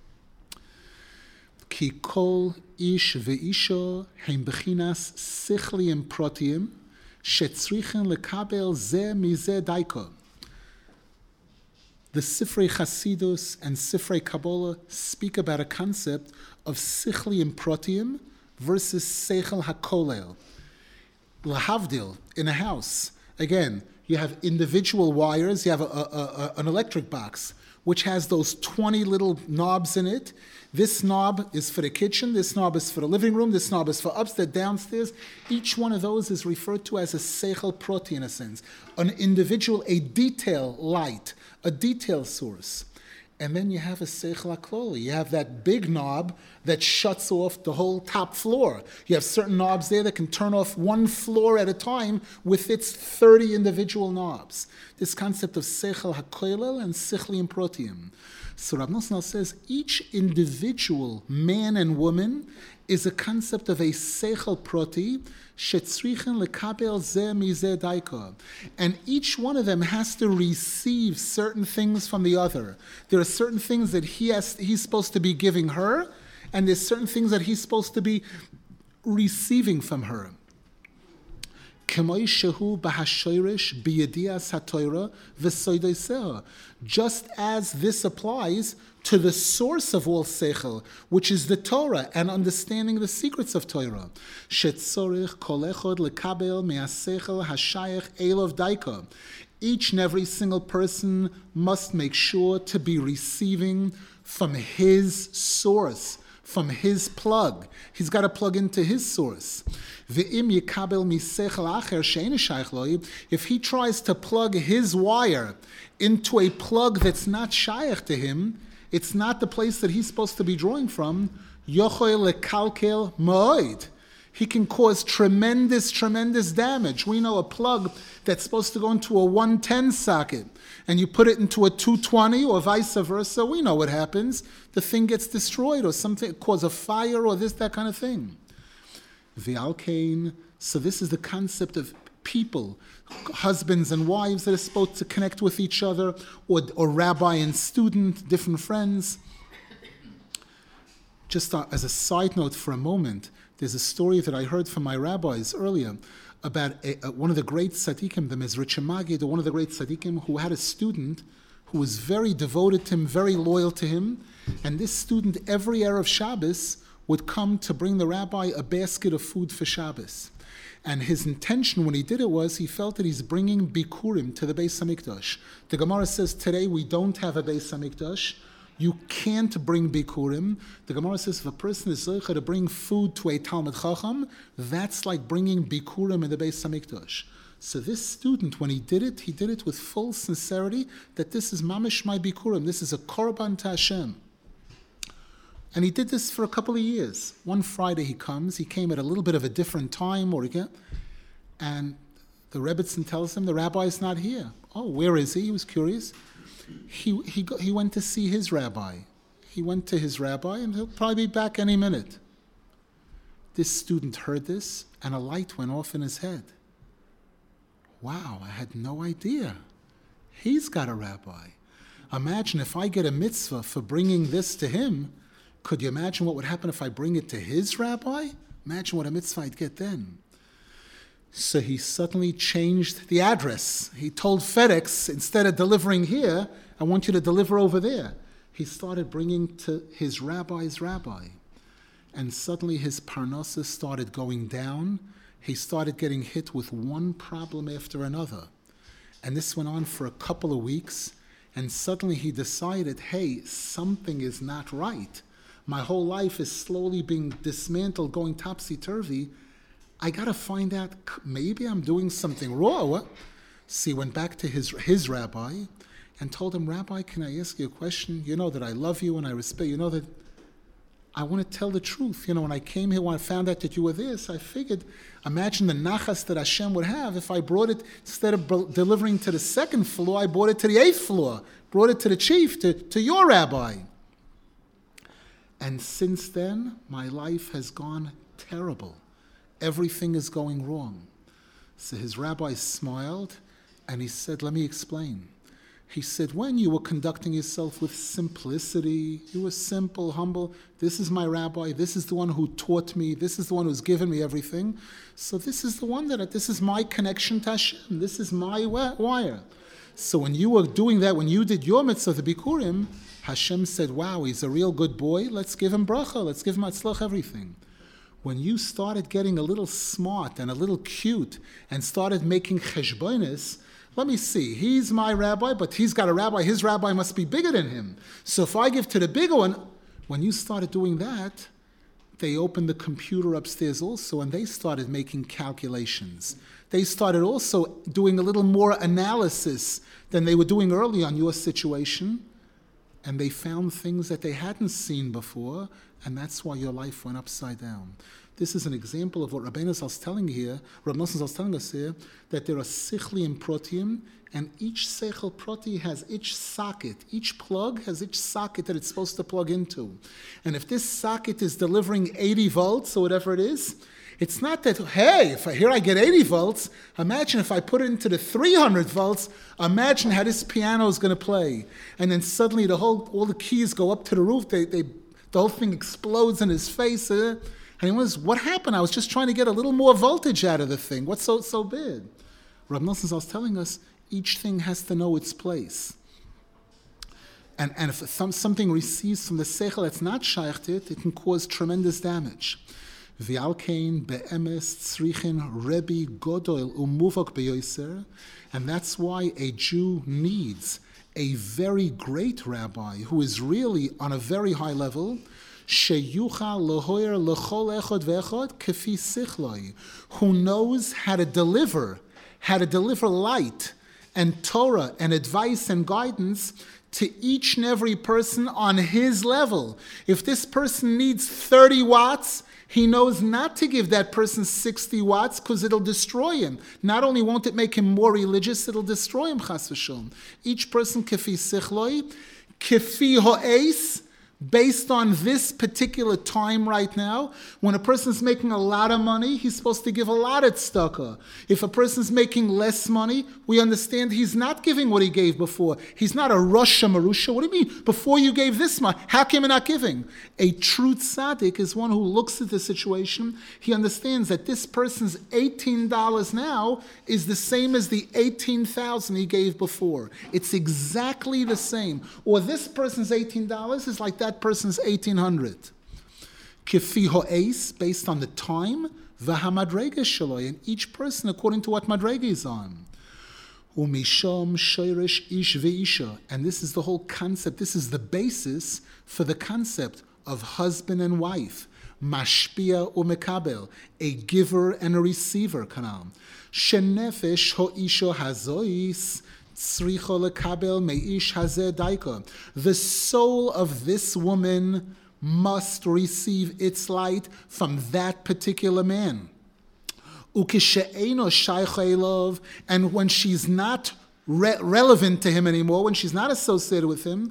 Speaker 1: Ki kol ish ve'isha heim bechinas sichliim protiyim shetzrichen lekabel ze mize daika. The Sifrei Chasidus and Sifrei Kabbalah speak about a concept of sichliim protiyim versus seichel hakolel. Lahavdil, in a house, again, you have individual wires, you have an electric box, which has those 20 little knobs in it. This knob is for the kitchen, this knob is for the living room, this knob is for upstairs, downstairs. Each one of those is referred to as a seichel proti in a sense. An individual, a detail light, a detail source. And then you have a seichel hakloli. You have that big knob that shuts off the whole top floor. You have certain knobs there that can turn off one floor at a time with its 30 individual knobs. This concept of seichel hakolel and sichliim protiim. So Rav Nosson says each individual man and woman is a concept of a seichel proti shetzrichen lekabel ze mize daika, and each one of them has to receive certain things from the other. There are certain things that he's supposed to be giving her, and there's certain things that he's supposed to be receiving from her. Just as this applies to the source of all seichel, which is the Torah, and understanding the secrets of Torah. Each and every single person must make sure to be receiving from his source, from his plug. He's got to plug into his source. If he tries to plug his wire into a plug that's not shaykh to him, it's not the place that he's supposed to be drawing from, he can cause tremendous damage. We know a plug that's supposed to go into a 110 socket, and you put it into a 220 or vice versa, we know what happens. The thing gets destroyed, or something, cause a fire, or that kind of thing. V'alkein, so this is the concept of people, husbands and wives that are supposed to connect with each other, or rabbi and student, different friends. Just as a side note for a moment, there's a story that I heard from my rabbis earlier about one of the great tzaddikim, the Mezritch Magid, or one of the great tzaddikim, who had a student who was very devoted to him, very loyal to him, and this student every Erev Shabbos would come to bring the rabbi a basket of food for Shabbos. And his intention when he did it was he felt that he's bringing bikurim to the Beis HaMikdash. The Gemara says today we don't have a Beis HaMikdash. You can't bring bikurim. The Gemara says if a person is zeicha to bring food to a Talmid Chacham, that's like bringing bikurim in the Beis HaMikdash. So this student, when he did it with full sincerity that this is mamish my bikurim, this is a korban to Hashem. And he did this for a couple of years. One Friday he came at a little bit of a different time, and the Rebbitzin tells him the rabbi is not here. Oh, where is he? He was curious. He went to see his rabbi. He went to his rabbi, and he'll probably be back any minute. This student heard this, and a light went off in his head. Wow, I had no idea. He's got a rabbi. Imagine if I get a mitzvah for bringing this to him. Could you imagine what would happen if I bring it to his rabbi? Imagine what a mitzvah I'd get then. So he suddenly changed the address. He told FedEx, instead of delivering here, I want you to deliver over there. He started bringing to his rabbi's rabbi. And suddenly his parnasa started going down. He started getting hit with one problem after another. And this went on for a couple of weeks. And suddenly he decided, hey, something is not right. My whole life is slowly being dismantled, going topsy-turvy. I got to find out, maybe I'm doing something wrong. So he went back to his rabbi and told him, Rabbi, can I ask you a question? You know that I love you and I respect you. You know that I want to tell the truth. You know, when I came here, when I found out that you were this, I figured, imagine the nachas that Hashem would have if I brought it, instead of delivering to the second floor, I brought it to the 8th floor, brought it to the chief, to your rabbi. And since then, my life has gone terrible. Everything is going wrong. So his rabbi smiled and he said, let me explain. He said, when you were conducting yourself with simplicity, you were simple, humble, this is my rabbi, this is the one who taught me, this is the one who's given me everything. So this is the one this is my connection to Hashem, this is my wire. So when you were doing that, when you did your mitzvah, the Bikurim, Hashem said, wow, he's a real good boy, let's give him bracha, let's give him atzlach, everything. When you started getting a little smart and a little cute and started making cheshbonis, let me see, he's my rabbi, but he's got a rabbi, his rabbi must be bigger than him. So if I give to the bigger one, when you started doing that, they opened the computer upstairs also and they started making calculations. They started also doing a little more analysis than they were doing early on your situation. And they found things that they hadn't seen before, and that's why your life went upside down. This is an example of what Rabbeinu Zal is telling here, Rav Nosson Zal is telling us here, that there are sichlim protim, and each seichel proti has each socket, each plug has each socket that it's supposed to plug into. And if this socket is delivering 80 volts or whatever it is, it's not that, hey, if I get 80 volts, imagine if I put it into the 300 volts, imagine how this piano is going to play. And then suddenly all the keys go up to the roof, the whole thing explodes in his face. And he was, what happened? I was just trying to get a little more voltage out of the thing. What's so big? Rav Nosson was telling us, each thing has to know its place. And if something receives from the seichel that's not shaykh to it, it can cause tremendous damage. V'alkein be'emes tzrichin Rebbe Godol umuvok beyoser, and that's why a Jew needs a very great rabbi who is really on a very high level, sheyuchal lehoyer lechol echad ve'echad kefi sichloi, who knows how to deliver light and Torah and advice and guidance to each and every person on his level. If this person needs 30 watts, he knows not to give that person 60 watts because it'll destroy him. Not only won't it make him more religious, it'll destroy him, chas v'shalom. Each person kefi sichloi, kefi ho'es, based on this particular time right now. When a person's making a lot of money, he's supposed to give a lot of tzedakah. If a person's making less money, we understand he's not giving what he gave before. He's not a Rosh Marusha. What do you mean? Before you gave this much, how come you're not giving? A true tzaddik is one who looks at the situation. He understands that this person's $18 now is the same as the $18,000 he gave before. It's exactly the same. Or this person's $18 is like that person's 1,800. Kifi ho'es, based on the time, v'hamadrega shaloi, and each person according to what madrega is on. Umisham shoirish ish ve'isha, and this is the whole concept. This is the basis for the concept of husband and wife. Mashpia umekabel, a giver and a receiver. Kanal. Shenefesh ho'isha hazois. The soul of this woman must receive its light from that particular man. And when she's not relevant to him anymore, when she's not associated with him,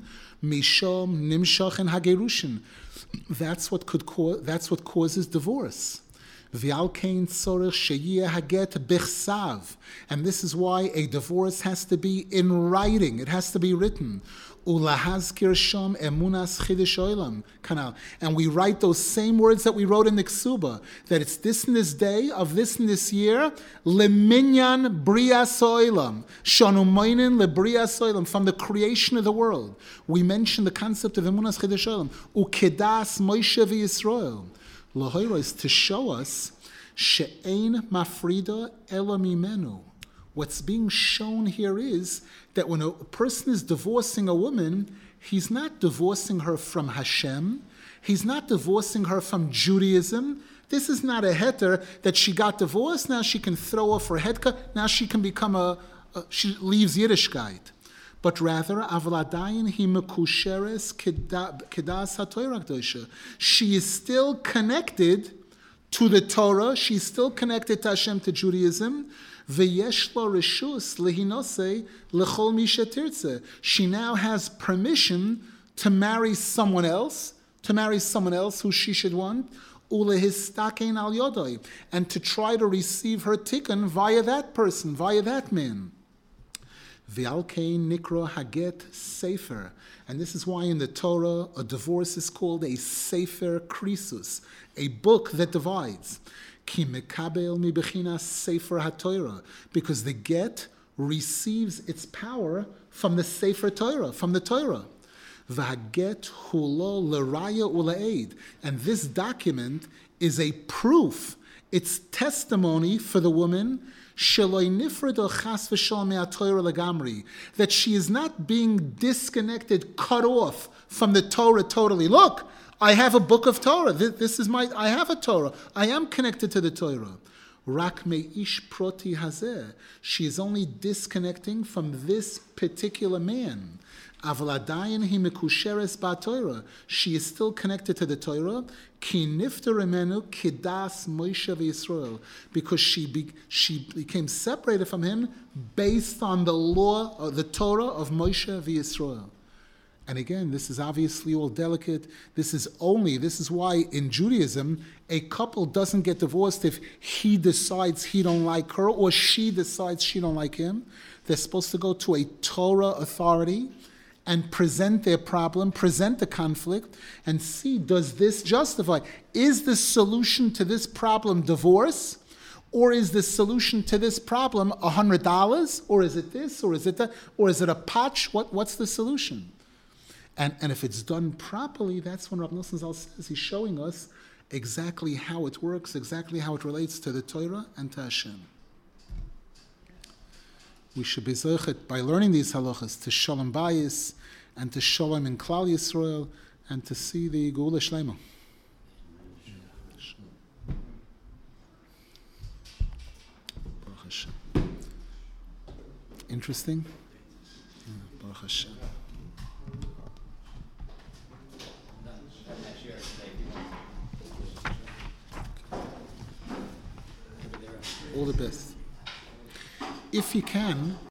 Speaker 1: that's what causes divorce. V'alkein tzorich sheyeh haget bechsav. And this is why a divorce has to be in writing. It has to be written. Ulahazkir sham emunas chidish olam. Kanal. And we write those same words that we wrote in the Ksuba, that it's this and this day of this and this year, leminyan brias olam. Shanu moinin lebrias olam. From the creation of the world. We mention the concept of emunas chidish olam. Ukedas Moshe v'Yisrael. Lahoira is to show us she'ein mafrida ela mimenu. What's being shown here is that when a person is divorcing a woman, he's not divorcing her from Hashem. He's not divorcing her from Judaism. This is not a heter that she got divorced. Now she can throw off her hedka. Now she can become she leaves Yiddishkeit. But rather, Avladayin hi mekusheres kedas haTorah Kedosha. She is still connected to the Torah. She's still connected to Hashem, to Judaism. V'yesh lo reshus lehinose lechol mi shetirtze. She now has permission to marry someone else who she should want, ulehistakein al yodoi, and to try to receive her tikkun via that person, via that man. V'alkein nikro haget sefer. And this is why in the Torah a divorce is called a sefer krisus, a book that divides. Ki mekabel mi bechinas sefer haTorah, because the get receives its power from the sefer Torah, from the Torah. V'haget hulo l'raya u'la'ed. And this document is a proof, it's testimony for the woman that she is not being disconnected, cut off from the Torah totally. Look, I have a book of Torah. I have a Torah. I am connected to the Torah. Rak meish proti hazeh. She is only disconnecting from this particular man. Avladayin hi mekusheres ba'Torah. She is still connected to the Torah. Ki nifter emenu kidas Moshe v'Yisrael. Because she became separated from him based on the law, or the Torah of Moshe v'Yisrael. And again, this is obviously all delicate. This is why in Judaism, a couple doesn't get divorced if he decides he don't like her or she decides she don't like him. They're supposed to go to a Torah authority and present their problem, present the conflict, and see, does this justify? Is the solution to this problem divorce? Or is the solution to this problem $100? Or is it this? Or is it that? Or is it a patch? What's the solution? And if it's done properly, that's when Rav Nosson Zal says he's showing us exactly how it works, exactly how it relates to the Torah and to Hashem. We should be zeichet by learning these halachas to shalom bayis and to shalom in Klal Yisrael and to see the Geula Shlema. Baruch Hashem. Interesting? Baruch Hashem. All the best. If you can,